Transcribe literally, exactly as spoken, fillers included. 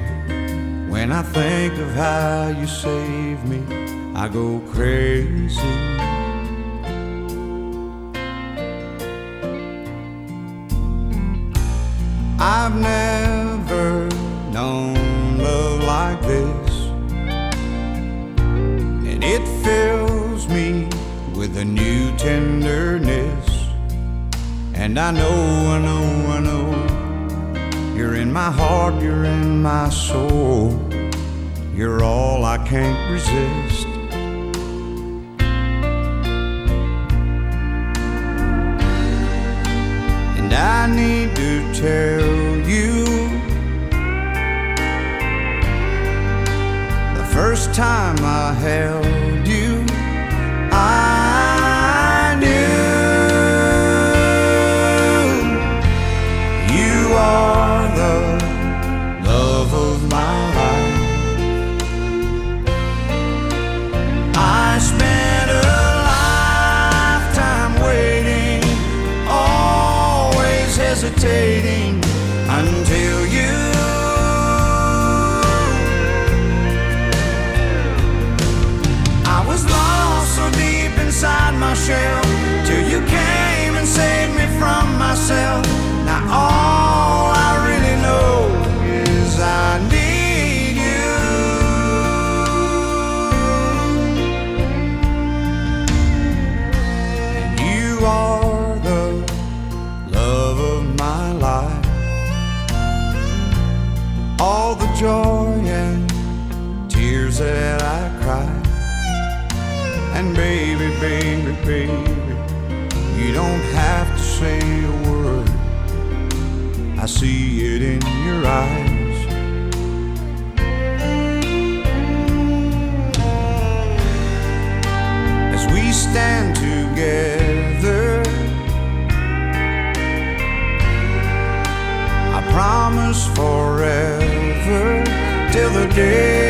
When I think of how you saved me, I go crazy. I've never known love like this, and it fills me with a new tenderness. And I know, I know, I know, you're in my heart, you're in my soul. You're all I can't resist. And I need to tell you, the first time I held you, I knew you are the love of my life. I spent a lifetime waiting, always hesitating until you. I was lost so deep inside my shell till you came and saved me from myself. Now all I really know is I need you. And you are the love of my life. All the joy and tears that I cry. And baby, baby, baby, you don't have to say a word, I see it in your eyes. As we stand together, I promise forever till the day